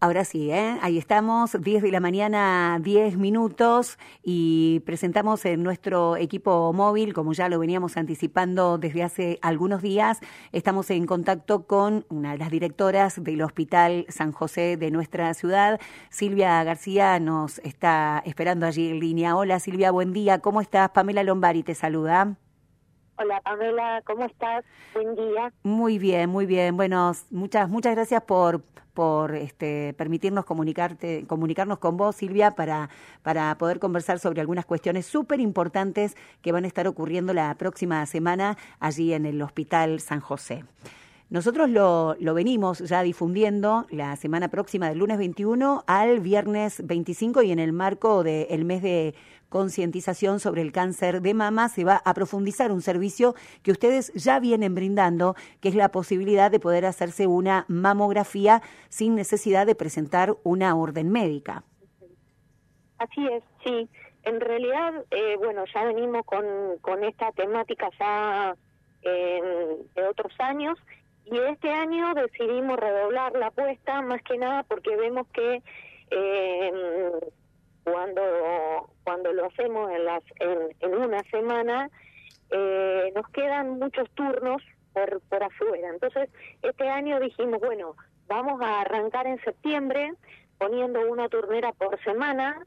Ahora sí, ahí estamos, 10 de la mañana, 10 minutos, y presentamos en nuestro equipo móvil, como ya lo veníamos anticipando desde hace algunos días, estamos en contacto con una de las directoras del Hospital San José de nuestra ciudad. Silvia García nos está esperando allí en línea. Hola Silvia, buen día, ¿cómo estás? Pamela Lombari te saluda. Hola Pamela, ¿cómo estás? Buen día. Muy bien, muy bien. Bueno, muchas gracias por permitirnos comunicarnos con vos, Silvia, para poder conversar sobre algunas cuestiones súper importantes que van a estar ocurriendo la próxima semana allí en el Hospital San José. Nosotros lo venimos ya difundiendo la semana próxima, del lunes 21 al viernes 25, y en el marco del mes de concientización sobre el cáncer de mama se va a profundizar un servicio que ustedes ya vienen brindando, que es la posibilidad de poder hacerse una mamografía sin necesidad de presentar una orden médica. Así es, sí. En realidad, ya venimos con esta temática ya de otros años, y este año decidimos redoblar la apuesta, más que nada porque vemos que cuando lo hacemos en una semana, nos quedan muchos turnos por afuera. Entonces, este año dijimos, bueno, vamos a arrancar en septiembre poniendo una turnera por semana,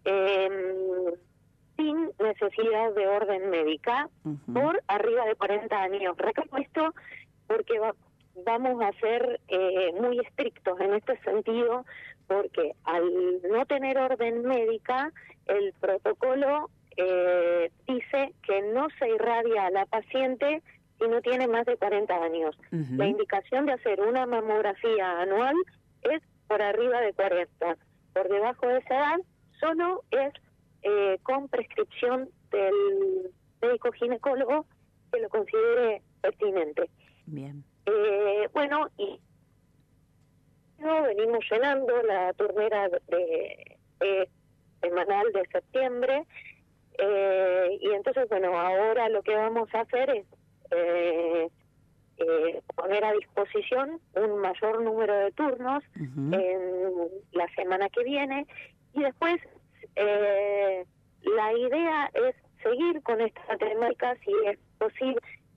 sin necesidad de orden médica, por arriba de 40 años. Recalco esto porque vamos a ser muy estrictos en este sentido, porque al no tener orden médica, el protocolo dice que no se irradia a la paciente si no tiene más de 40 años. La indicación de hacer una mamografía anual es por arriba de 40. Por debajo de esa edad, solo es con prescripción del médico ginecólogo que lo considere pertinente. Bien. Y venimos llenando la turnera semanal de septiembre, y entonces, ahora lo que vamos a hacer es poner a disposición un mayor número de turnos en la semana que viene, y después la idea es seguir con esta temática si es posible,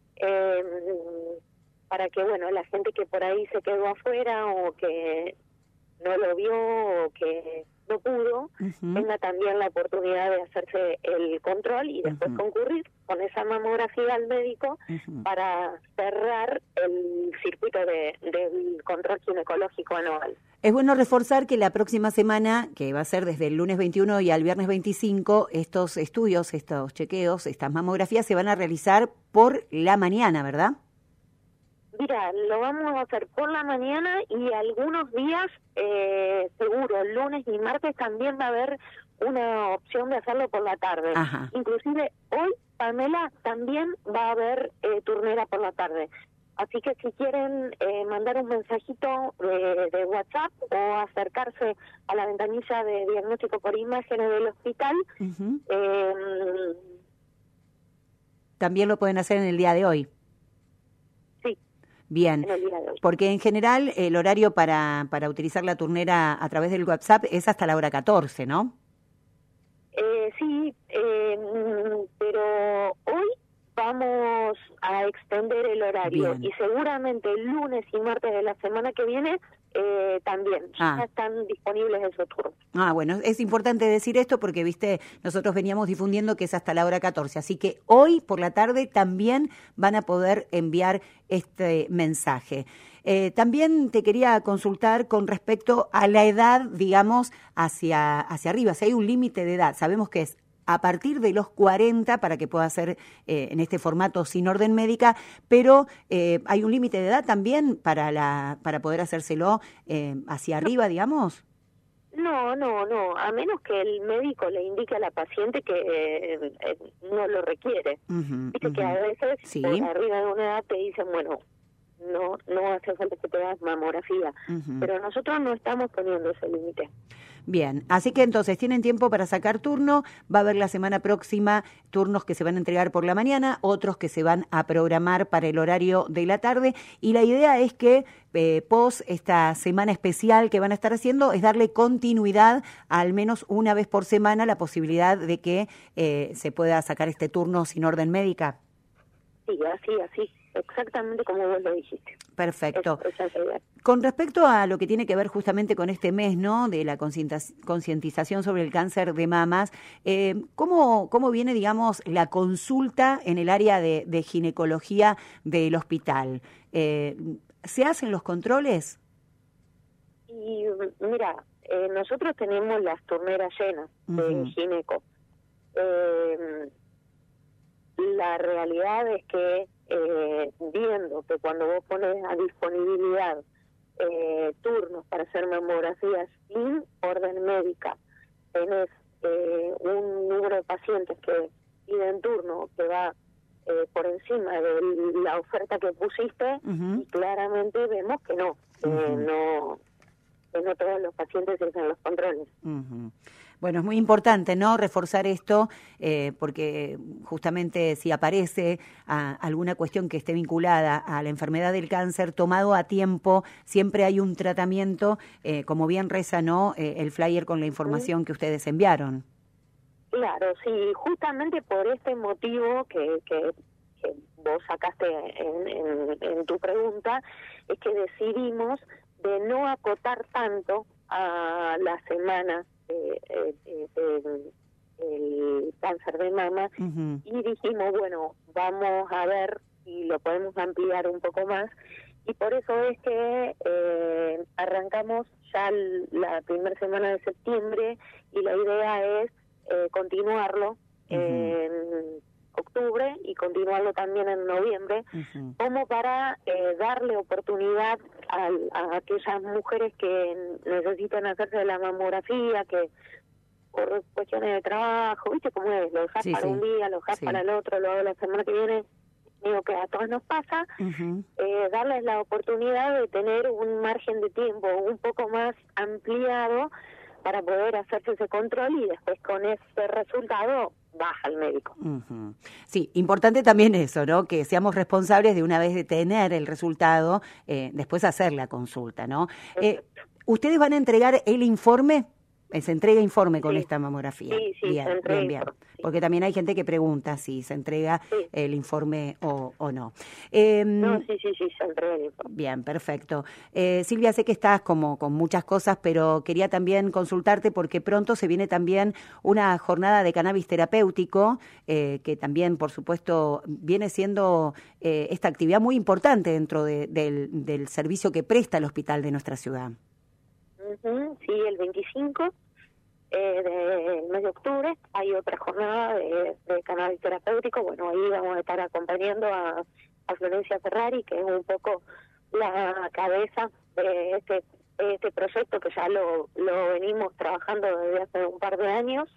para que la gente que por ahí se quedó afuera o que no lo vio o que no pudo, tenga también la oportunidad de hacerse el control y después concurrir con esa mamografía al médico para cerrar el circuito del control ginecológico anual. Es bueno reforzar que la próxima semana, que va a ser desde el lunes 21 y al viernes 25, estos estudios, estos chequeos, estas mamografías se van a realizar por la mañana, ¿verdad? Mira, lo vamos a hacer por la mañana, y algunos días, seguro, lunes y martes también va a haber una opción de hacerlo por la tarde. Ajá. Inclusive hoy, Pamela, también va a haber turnera por la tarde. Así que si quieren mandar un mensajito de WhatsApp o acercarse a la ventanilla de diagnóstico por imágenes del hospital, también lo pueden hacer en el día de hoy. Bien, porque en general el horario para utilizar la turnera a través del WhatsApp es hasta la hora 14, ¿no? Sí, pero hoy vamos a extender el horario. Bien. Y seguramente el lunes y martes de la semana que viene también ya están disponibles esos turnos. Bueno, es importante decir esto porque, nosotros veníamos difundiendo que es hasta la hora 14, así que hoy por la tarde también van a poder enviar este mensaje. También te quería consultar con respecto a la edad, digamos, hacia arriba, si hay un límite de edad. Sabemos que es a partir de los 40 para que pueda ser en este formato sin orden médica, pero hay un límite de edad también para poder hacérselo hacia arriba, digamos. No, a menos que el médico le indique a la paciente que no lo requiere. Viste que a veces por arriba de una edad te dicen, no hace falta que te hagas mamografía. Pero nosotros no estamos poniendo ese límite. Bien, así que entonces tienen tiempo para sacar turno, va a haber la semana próxima turnos que se van a entregar por la mañana, otros que se van a programar para el horario de la tarde, y la idea es que pos esta semana especial que van a estar haciendo es darle continuidad a al menos una vez por semana la posibilidad de que se pueda sacar este turno sin orden médica. Sí, así, exactamente como vos lo dijiste. Perfecto. Con respecto a lo que tiene que ver justamente con este mes, ¿no?, de la concientización sobre el cáncer de mamas, ¿cómo viene, digamos, la consulta en el área de ginecología del hospital? ¿Se hacen los controles? Y mira, nosotros tenemos las turneras llenas de gineco. La realidad es que viendo que cuando vos pones a disponibilidad turnos para hacer mamografías sin orden médica, tenés un número de pacientes que piden turno que va por encima de la oferta que pusiste, y claramente vemos que no todos los pacientes se hacen los controles. Bueno, es muy importante, ¿no?, reforzar esto, porque justamente si aparece alguna cuestión que esté vinculada a la enfermedad del cáncer, tomado a tiempo, siempre hay un tratamiento, como bien reza, ¿no?, el flyer con la información que ustedes enviaron. Claro, sí, justamente por este motivo que vos sacaste en tu pregunta, es que decidimos de no acotar tanto a la semana el cáncer de mama, y dijimos, bueno, vamos a ver si lo podemos ampliar un poco más, y por eso es que arrancamos ya la primera semana de septiembre, y la idea es continuarlo en octubre y continuarlo también en noviembre, como para darle oportunidad a aquellas mujeres que necesitan hacerse la mamografía, que por cuestiones de trabajo, ¿viste cómo es? Lo dejas para un día, lo dejas para el otro, lo hago la semana que viene. Digo que a todos nos pasa, darles la oportunidad de tener un margen de tiempo un poco más ampliado para poder hacerse ese control, y después con ese resultado baja al médico. Sí, importante también eso, ¿no?, que seamos responsables de, una vez de tener el resultado, después hacer la consulta, ¿no? ¿Ustedes van a entregar el informe? Se entrega informe con esta mamografía. Sí, bien, se entrega bien. sí. Porque también hay gente que pregunta si se entrega el informe o no. No, sí, se entrega el informe. Bien, perfecto. Silvia, sé que estás como con muchas cosas, pero quería también consultarte porque pronto se viene también una jornada de cannabis terapéutico, que también, por supuesto, viene siendo esta actividad muy importante dentro del servicio que presta el hospital de nuestra ciudad. Sí, el 25 del mes de octubre hay otra jornada de cannabis terapéutico. Bueno, ahí vamos a estar acompañando a Florencia Ferrari, que es un poco la cabeza de este proyecto, que ya lo venimos trabajando desde hace un par de años.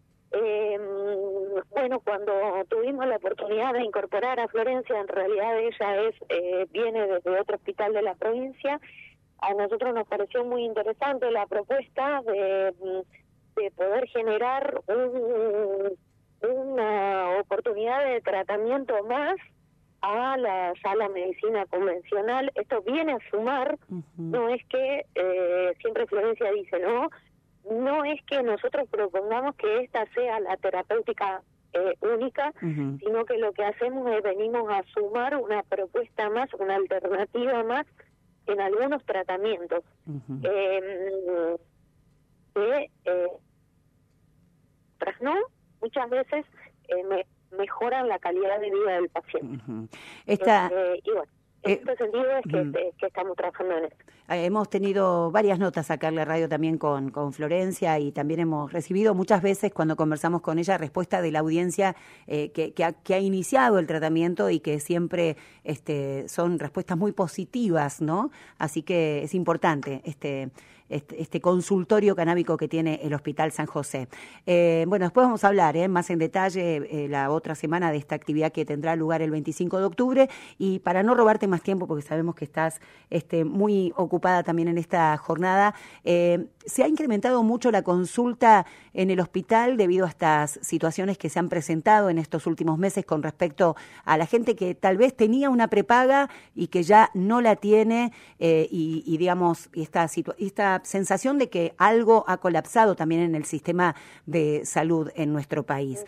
Bueno, cuando tuvimos la oportunidad de incorporar a Florencia, en realidad ella viene desde otro hospital de la provincia. A nosotros nos pareció muy interesante la propuesta de poder generar una oportunidad de tratamiento más a la medicina convencional. Esto viene a sumar, no es que siempre Florencia dice, no es que nosotros propongamos que esta sea la terapéutica única, sino que lo que hacemos es venimos a sumar una propuesta más, una alternativa más en algunos tratamientos otras no, muchas veces mejoran la calidad de vida del paciente. Y bueno, en este sentido es que estamos trabajando en esto. Hemos tenido varias notas acá en la radio también con Florencia, y también hemos recibido muchas veces, cuando conversamos con ella, respuesta de la audiencia que ha iniciado el tratamiento, y que siempre son respuestas muy positivas, ¿no? Así que es importante este consultorio canábico que tiene el Hospital San José. Bueno, después vamos a hablar más en detalle la otra semana de esta actividad que tendrá lugar el 25 de octubre, y para no robarte más más tiempo porque sabemos que estás muy ocupada también en esta jornada. ¿Se ha incrementado mucho la consulta en el hospital debido a estas situaciones que se han presentado en estos últimos meses con respecto a la gente que tal vez tenía una prepaga y que ya no la tiene y digamos, esta sensación de que algo ha colapsado también en el sistema de salud en nuestro país?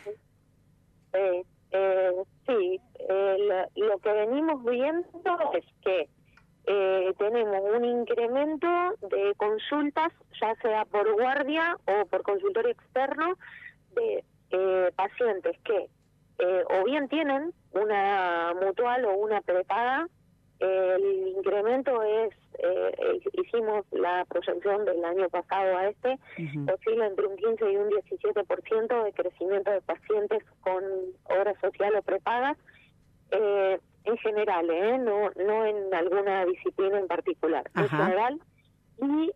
Sí, lo que venimos viendo es que tenemos un incremento de consultas, ya sea por guardia o por consultorio externo, de pacientes que o bien tienen una mutual o una prepaga. El incremento es, hicimos la proyección del año pasado a oscila entre un 15 y un 17% de crecimiento de pacientes con obra social o prepagas, en general, no en alguna disciplina en particular, en general. Y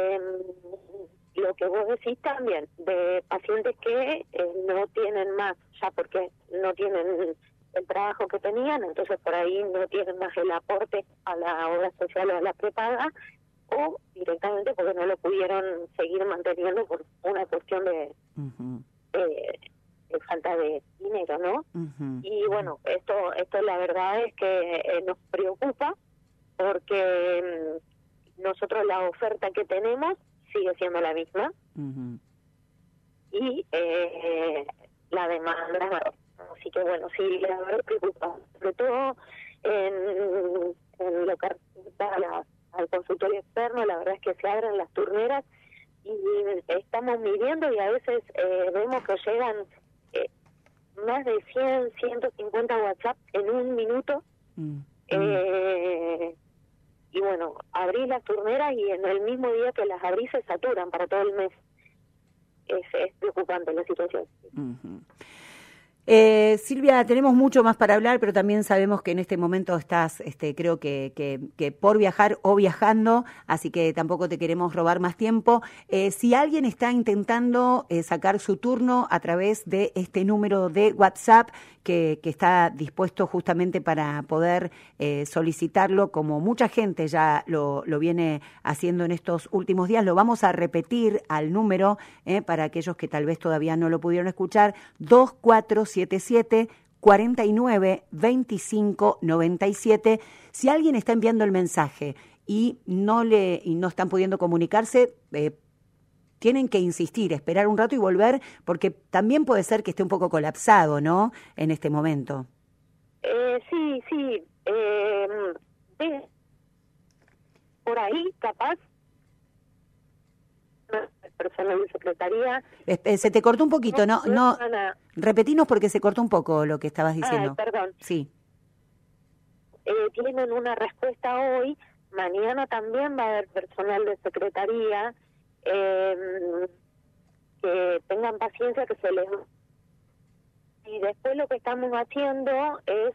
lo que vos decís también, de pacientes que no tienen más, ya porque no tienen el trabajo que tenían, entonces por ahí no tienen más el aporte a la obra social o a la prepaga, o directamente porque no lo pudieron seguir manteniendo por una cuestión de falta de dinero, ¿no? Y bueno, esto la verdad es que nos preocupa porque nosotros la oferta que tenemos sigue siendo la misma y la demanda. Así que bueno, sí, la verdad preocupa, sobre todo en lo que respecta al consultorio externo. La verdad es que se abren las turneras y estamos midiendo y a veces vemos que llegan más de 100, 150 WhatsApp en un minuto. Y bueno, abrís las turneras y en el mismo día que las abrís se saturan para todo el mes. Es preocupante la situación. Silvia, tenemos mucho más para hablar, pero también sabemos que en este momento estás, creo que por viajar o viajando, así que tampoco te queremos robar más tiempo. Si alguien está intentando sacar su turno a través de este número de WhatsApp que está dispuesto justamente para poder solicitarlo, como mucha gente ya lo viene haciendo en estos últimos días, lo vamos a repetir al número para aquellos que tal vez todavía no lo pudieron escuchar, 2477-492597. Si alguien está enviando el mensaje y no están pudiendo comunicarse, tienen que insistir, esperar un rato y volver, porque también puede ser que esté un poco colapsado, ¿no?, en este momento. Sí. Por ahí, capaz, personal de secretaría. Se te cortó un poquito, no. Repetinos porque se cortó un poco lo que estabas diciendo. Perdón. Sí. Tienen una respuesta hoy, mañana también va a haber personal de secretaría, que tengan paciencia, que se les... Y después lo que estamos haciendo es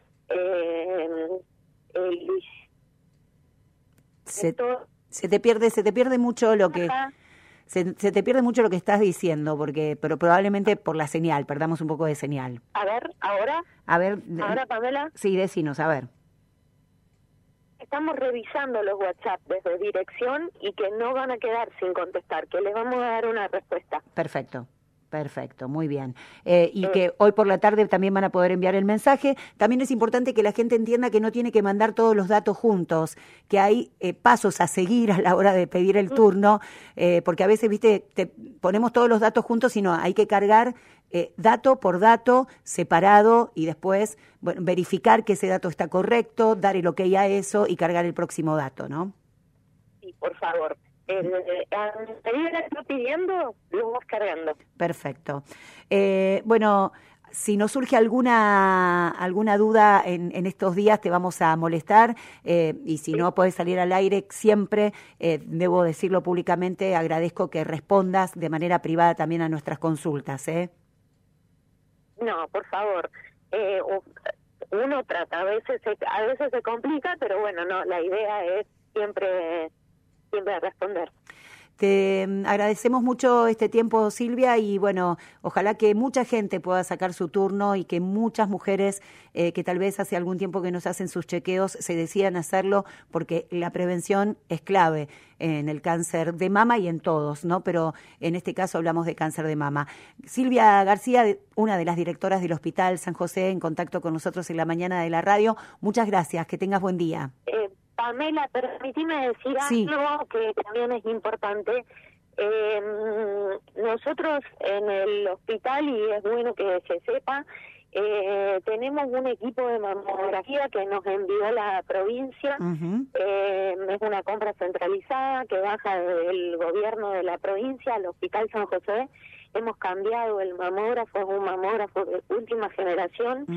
se te pierde mucho lo que... Se te pierde mucho lo que estás diciendo, pero probablemente por la señal, perdamos un poco de señal. A ver, ¿ahora? ¿Ahora, Pamela? Sí, decinos, a ver. Estamos revisando los WhatsApp desde dirección y que no van a quedar sin contestar, que les vamos a dar una respuesta. Perfecto, muy bien. Y que hoy por la tarde también van a poder enviar el mensaje. También es importante que la gente entienda que no tiene que mandar todos los datos juntos, que hay pasos a seguir a la hora de pedir el turno, porque a veces, viste, te ponemos todos los datos juntos, sino hay que cargar dato por dato separado y después verificar que ese dato está correcto, dar el ok a eso y cargar el próximo dato, ¿no? Sí, por favor. A medida que estoy pidiendo, lo vas cargando. Perfecto. Bueno, si nos surge alguna duda en estos días, te vamos a molestar, y si no puedes salir al aire, siempre, debo decirlo públicamente, agradezco que respondas de manera privada también a nuestras consultas, No, por favor. Uno trata, a veces se complica, pero bueno, no, la idea es siempre responder. Te agradecemos mucho este tiempo, Silvia, y bueno, ojalá que mucha gente pueda sacar su turno y que muchas mujeres que tal vez hace algún tiempo que nos hacen sus chequeos se decidan hacerlo, porque la prevención es clave en el cáncer de mama y en todos, ¿no? Pero en este caso hablamos de cáncer de mama. Silvia García, una de las directoras del Hospital San José, en contacto con nosotros en la mañana de la radio. Muchas gracias, que tengas buen día. Pamela, permitime decir algo que también es importante. Nosotros en el hospital, y es bueno que se sepa, tenemos un equipo de mamografía que nos envió la provincia. Es una compra centralizada que baja del gobierno de la provincia al Hospital San José. Hemos cambiado el mamógrafo, es un mamógrafo de última generación.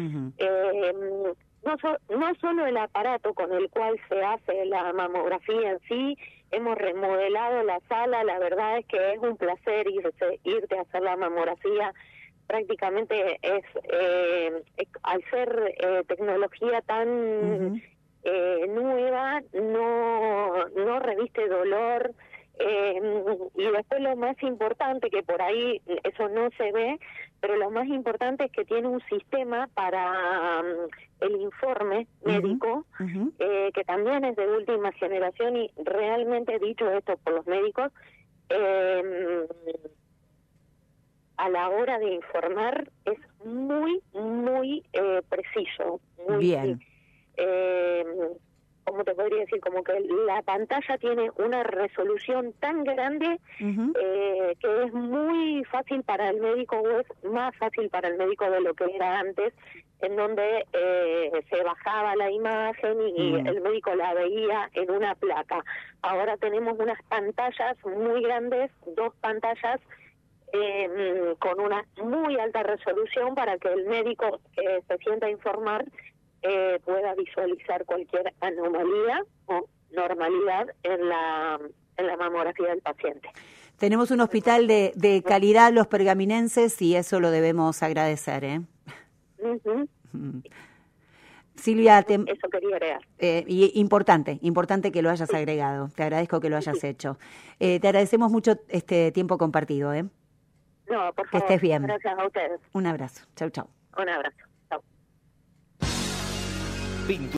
No solo el aparato con el cual se hace la mamografía en sí, hemos remodelado la sala. La verdad es que es un placer irte a hacer la mamografía. Prácticamente es al ser tecnología tan nueva, no reviste dolor. Y después lo más importante, que por ahí eso no se ve, pero lo más importante es que tiene un sistema para el informe médico, que también es de última generación, y realmente, dicho esto por los médicos, a la hora de informar es muy, muy preciso. Muy bien. ¿Cómo te podría decir? Como que la pantalla tiene una resolución tan grande que es muy fácil para el médico, o es más fácil para el médico de lo que era antes, en donde se bajaba la imagen y el médico la veía en una placa. Ahora tenemos unas pantallas muy grandes, 2 pantallas con una muy alta resolución, para que el médico que se sienta a informar pueda visualizar cualquier anomalía o normalidad en la mamografía del paciente. Tenemos un hospital de calidad, los pergaminenses, y eso lo debemos agradecer, ¿eh? Silvia, eso quería agregar. Y importante que lo hayas agregado. Te agradezco que lo hayas hecho. Te agradecemos mucho este tiempo compartido, ¿eh? No, por favor. Que estés bien. Gracias a ustedes. Un abrazo. Chau, chau. Un abrazo. Chau.